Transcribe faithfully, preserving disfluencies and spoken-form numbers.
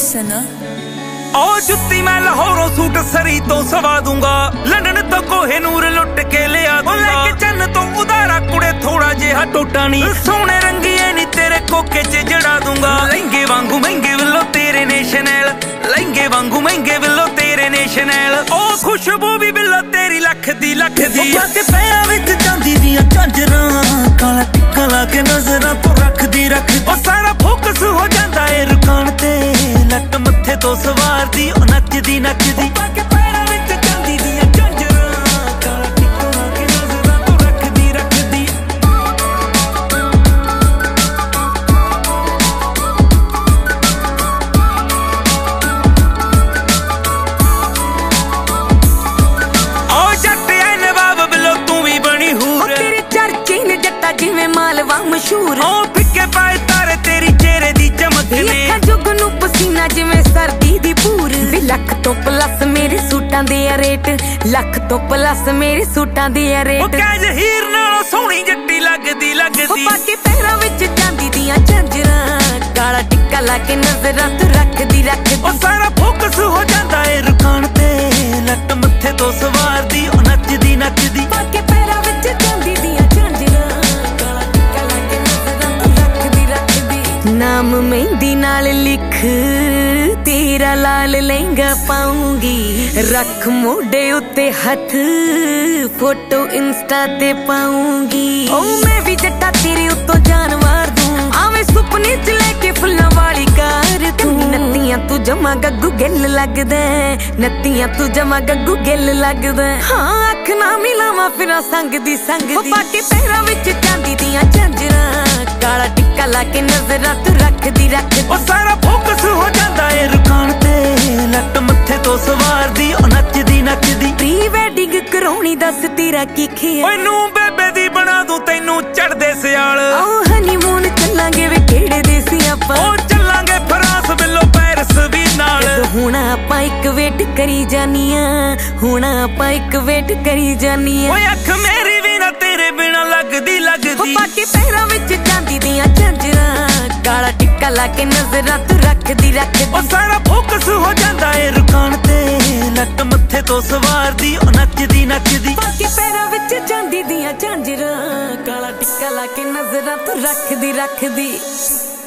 सना ओ जुत्ती मैं लाहौरों सूट सरी तो सवा दूंगा, लंदन तो कोहिनूर लुट के ले आ दूंगा। लेके चन्न तो उधारा कुड़े थोड़ा जेहा टोटा नी, सोने रंगीए नी तेरे कोके च जड़ा दूंगा। लहंगे वांगू महंगे विलो तेरे ने शनैल, लहंगे वांगू महंगे विलो तेरे ने शनैल। ओ खुशबू भी विलो तेरी लख दी लख दी। के पैरां विच चांदी दियां झांजरां, काला टिक्का ला के नजरां तो रख दी रख दी। ओ सारा फोकस हो जांदा ए रुकान ते, लट मत्थे तो सवार दी ओ नचदी नचदी। के पैरां विच चांदी दियां झांजरां, काला टिक्का ला के नजरां तो रख दी रख दी। ओ जट ऐ नवाब बिलो तू भी बनी हूर, तेरे चर्चे ने जट्टा जिवें मालवा मशहूर। ओ फिक्के पाए तारे तेरी चेहरे दी चमक ने, जुग नू पसीना जिवें सर्दी दी पूर। लख तो प्लस मेरे सूटां दे रेट, लख तो प्लस मेरे सूटां दे रेट। ओ कैज हीर नालों सोहनी जट्टी लगदी लगदी। बाकी पैरां विच चांदी दियां झांजरां, काला टिक्का ला के नजरां तू रखदी रखदी। ओ सारा फोकस हो जांदा ए रुकान ते, लट मत्थे तो सवार दी ओ नचदी नचदी। बाकी पैरां विच चांदी दियां झांजरां, काला टिक्का ला के नजरां तू रखदी रखदी। नाम मेहंदी नाल लिख तेरा लाल लहंगा पाऊंगी, रख मोढे उत्ते हथ फोटो इंस्टा ते पाऊंगी। ओ मैं भी जट्टा तेरे उत्तों जान मार दूं, आवें सुपने च लेके फुल्लां वाली कार तू। नत्तियां तू जमा गग्गू गिल लगदा, नत्तियां तू जमा गग्गू गिल लगदा। हाँ अख ना मिलावां फिरां संग दी संग दी। बाकी पैरां विच चांदी दियां झांजरां, काला टिक्का ला के नजरां तू रखदी रखदी। ओ सारा फोकस हो जांदा ए रुकान ते, लट मत्थे तो सवार दी ओ नचदी नचदी। प्री वेडिंग कराउणी दस तेरा की खेल, ओए नू बेबे दी बना दूं तैनू चढ़दे सियाल। आओ हनीमून चलांगे वे केड़े देसी आपां, ओ चलांगे फ्रांस बिलो पेरिस भी नाल। हुण आपां इक वेट करी जानियां, हुण आपां इक वेट करी जानियां। ओए अख मेरी भी ना तेरे बिना लगदी लगदी। बाकी पैरां विच चांदी दियां झांजरां, काला टिक्का ला के नजरां तू रखदी रखदी। ओ सारा फोकस हो जांदा ए रुकान ते, लट मत्थे तो सवार दी ओ नचदी नचदी। बाकी पैरां विच चांदी दियां झांजरां, काला टिक्का ला के नजरां तू रखदी रखदी।